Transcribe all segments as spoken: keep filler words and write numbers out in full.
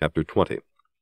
Chapter twenty.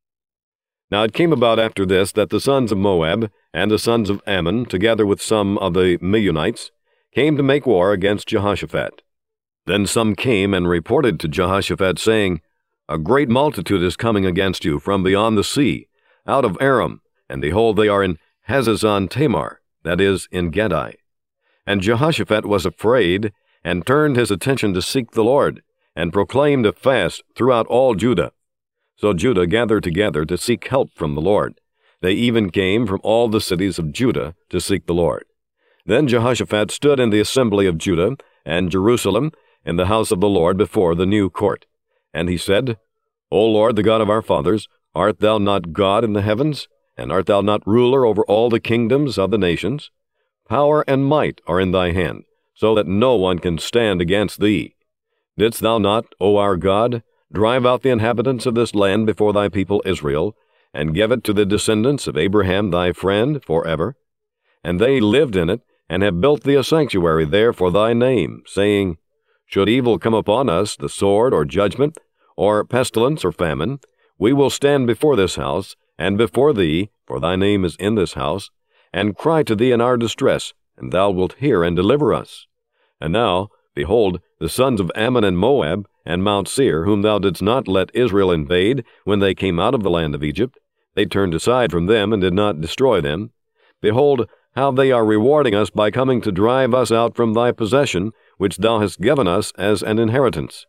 Now it came about after this that the sons of Moab and the sons of Ammon, together with some of the Meunites, came to make war against Jehoshaphat. Then some came and reported to Jehoshaphat, saying, A great multitude is coming against you from beyond the sea, out of Aram, and behold, they are in Hazazon Tamar, that is, in Gedi. And Jehoshaphat was afraid, and turned his attention to seek the Lord, and proclaimed a fast throughout all Judah. So Judah gathered together to seek help from the Lord. They even came from all the cities of Judah to seek the Lord. Then Jehoshaphat stood in the assembly of Judah and Jerusalem in the house of the Lord before the new court. And he said, O Lord, the God of our fathers, art thou not God in the heavens? And art thou not ruler over all the kingdoms of the nations? Power and might are in thy hand, so that no one can stand against thee. Didst thou not, O our God, drive out the inhabitants of this land before thy people Israel, and give it to the descendants of Abraham thy friend forever? And they lived in it, and have built thee a sanctuary there for thy name, saying, Should evil come upon us, the sword or judgment, or pestilence or famine, we will stand before this house, and before thee, for thy name is in this house, and cry to thee in our distress, and thou wilt hear and deliver us. And now, behold, the sons of Ammon and Moab, and Mount Seir, whom thou didst not let Israel invade when they came out of the land of Egypt, they turned aside from them and did not destroy them. Behold, how they are rewarding us by coming to drive us out from thy possession, which thou hast given us as an inheritance.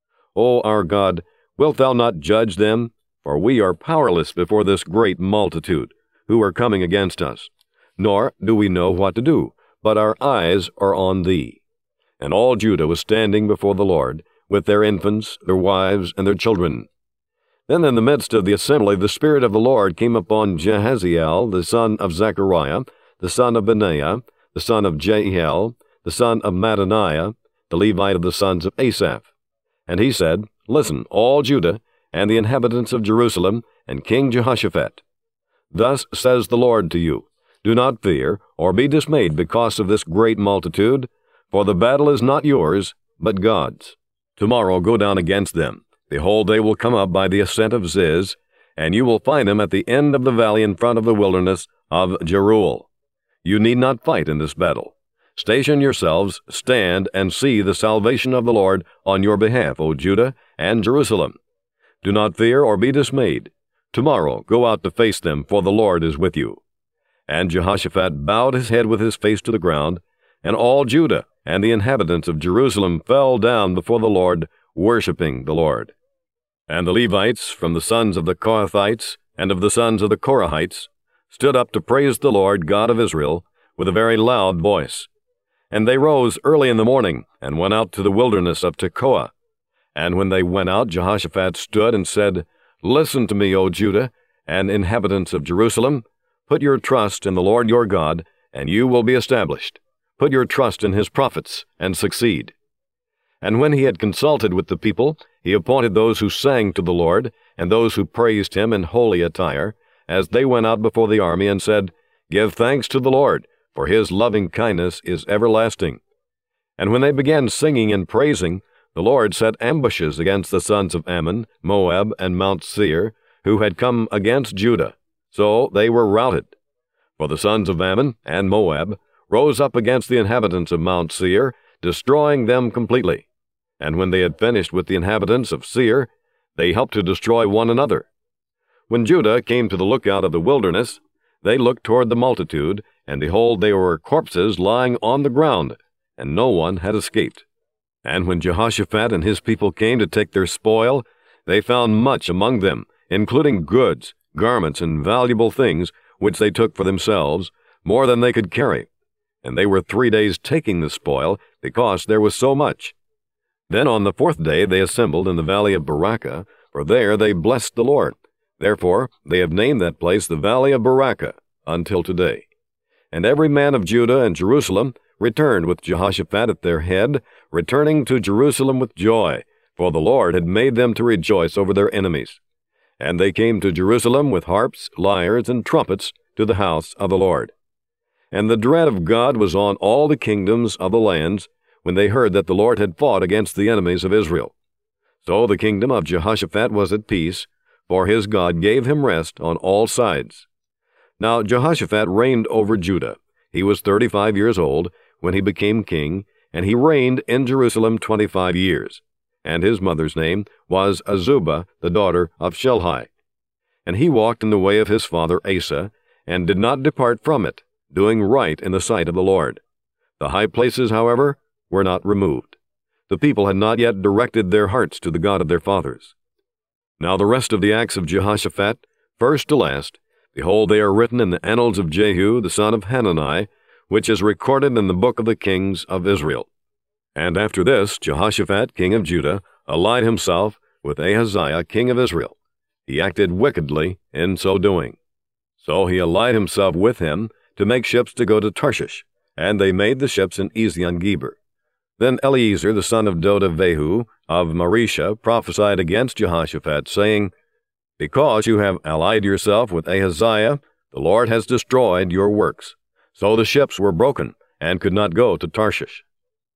O our God, wilt thou not judge them? For we are powerless before this great multitude, who are coming against us. Nor do we know what to do, but our eyes are on thee. And all Judah was standing before the Lord, with their infants, their wives, and their children. Then in the midst of the assembly the Spirit of the Lord came upon Jehaziel, the son of Zechariah, the son of Benaiah, the son of Jehiel, the son of Mattaniah, the Levite of the sons of Asaph. And he said, Listen, all Judah, and the inhabitants of Jerusalem, and King Jehoshaphat. Thus says the Lord to you, Do not fear, or be dismayed because of this great multitude, for the battle is not yours, but God's. Tomorrow go down against them. Behold, they will come up by the ascent of Ziz, and you will find them at the end of the valley in front of the wilderness of Jeruel. You need not fight in this battle. Station yourselves, stand, and see the salvation of the Lord on your behalf, O Judah and Jerusalem. Do not fear or be dismayed. Tomorrow go out to face them, for the Lord is with you. And Jehoshaphat bowed his head with his face to the ground, and all Judah and the inhabitants of Jerusalem fell down before the Lord, worshipping the Lord. And the Levites, from the sons of the Kohathites and of the sons of the Korahites, stood up to praise the Lord God of Israel with a very loud voice. And they rose early in the morning, and went out to the wilderness of Tekoa. And when they went out, Jehoshaphat stood and said, Listen to me, O Judah, and inhabitants of Jerusalem. Put your trust in the Lord your God, and you will be established. Put your trust in his prophets, and succeed. And when he had consulted with the people, he appointed those who sang to the Lord, and those who praised him in holy attire, as they went out before the army, and said, Give thanks to the Lord, for his loving kindness is everlasting. And when they began singing and praising, the Lord set ambushes against the sons of Ammon, Moab, and Mount Seir, who had come against Judah. So they were routed. For the sons of Ammon and Moab rose up against the inhabitants of Mount Seir, destroying them completely. And when they had finished with the inhabitants of Seir, they helped to destroy one another. When Judah came to the lookout of the wilderness, they looked toward the multitude, and behold, they were corpses lying on the ground, and no one had escaped. And when Jehoshaphat and his people came to take their spoil, they found much among them, including goods, garments, and valuable things, which they took for themselves, more than they could carry. And they were three days taking the spoil, because there was so much. Then on the fourth day they assembled in the valley of Barakah, for there they blessed the Lord. Therefore they have named that place the valley of Barakah until today. And every man of Judah and Jerusalem returned with Jehoshaphat at their head, returning to Jerusalem with joy, for the Lord had made them to rejoice over their enemies. And they came to Jerusalem with harps, lyres, and trumpets to the house of the Lord. And the dread of God was on all the kingdoms of the lands, when they heard that the Lord had fought against the enemies of Israel. So the kingdom of Jehoshaphat was at peace, for his God gave him rest on all sides. Now Jehoshaphat reigned over Judah. He was thirty-five years old when he became king, and he reigned in Jerusalem twenty-five years. And his mother's name was Azubah, the daughter of Shilhi. And he walked in the way of his father Asa, and did not depart from it, doing right in the sight of the Lord. The high places, however, were not removed. The people had not yet directed their hearts to the God of their fathers. Now the rest of the acts of Jehoshaphat, first to last, behold, they are written in the annals of Jehu the son of Hanani, which is recorded in the book of the kings of Israel. And after this, Jehoshaphat, king of Judah, allied himself with Ahaziah, king of Israel. He acted wickedly in so doing. So he allied himself with him to make ships to go to Tarshish, and they made the ships in Ezion-Geber. Then Eliezer, the son of Dodavehu of Marisha, prophesied against Jehoshaphat, saying, Because you have allied yourself with Ahaziah, the Lord has destroyed your works. So the ships were broken, and could not go to Tarshish.